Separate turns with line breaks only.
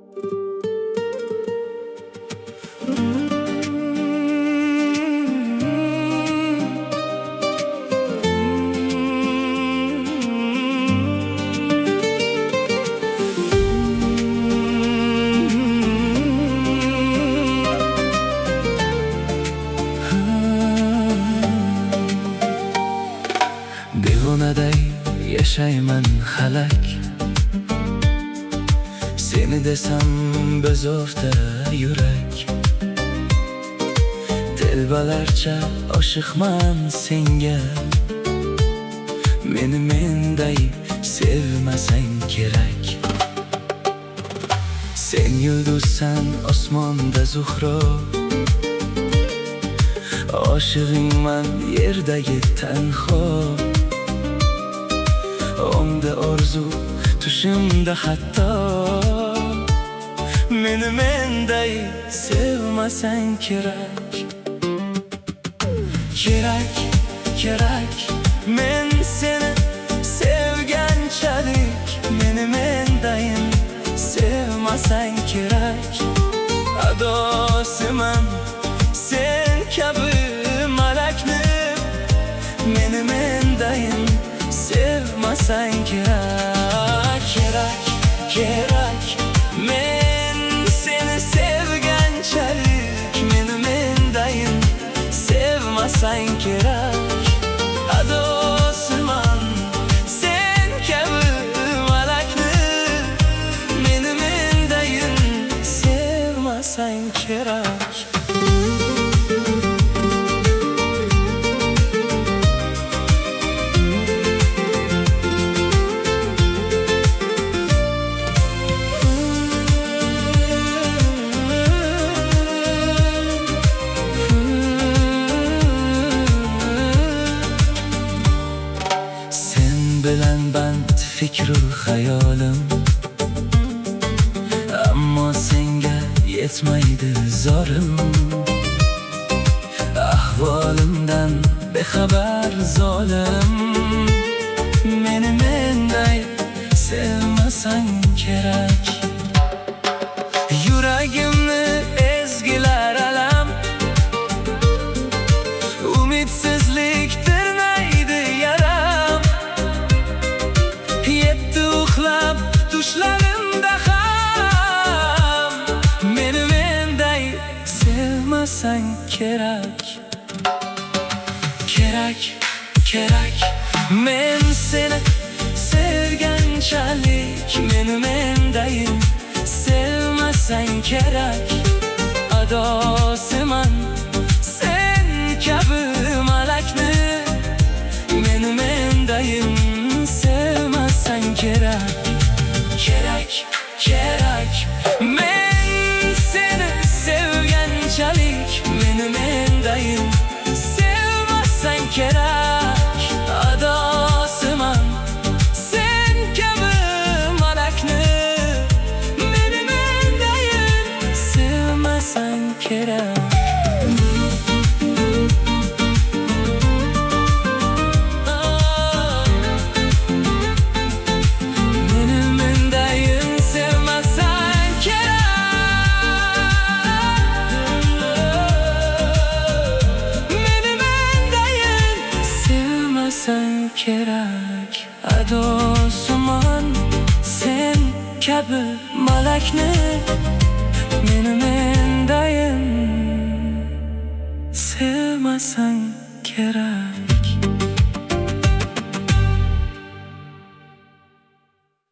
Devonaday yashayman halak, seni desam bezovta yurak. Telbalarcha oshiqman senga, meni menday sevmasang kerak. Sen yulduzsan osmonda zuhro, oshig'ingman yerdagi tanho. O'ngda orzu, tushimda hatto, meni menday sevmasang kerak. Kerak, kerak, men seni sevganchalik, meni mendayim sevmasang kerak. Adosiman sen kabi malakni, meni mendayim sevmasang kerak. Kerak, kerak, men seni sevganchalik, meni mendayim sevmasang kerak. Adosiman sen kabi malakni, meni mendayim sevmasang kerak. Bilan band fikru hayolim, ammo senga yetmaydi zorim. Ahvolimdan bexabar zolim, meni menday sevmasang kerak. Yuragimni ezgilar alam, umidsizlik tirnaydi yaram. Yetti uxlab tushlarimda ham, meni menday sevmasang kerak. Kerak, kerak, men seni sevganchalik, meni mendayim sevmasang kerak. Adosiman sen kabi malakni, meni mendayim sevmasang kerak. Kerak, kerak, men seni sevganchalik, meni mendayim sevmasang kerak. Adosiman sen kabi malakni, meni mendayim sevmasang kerak. Kerak, adosiman sen kabi malakni, meni mendayim sevmasang kerak.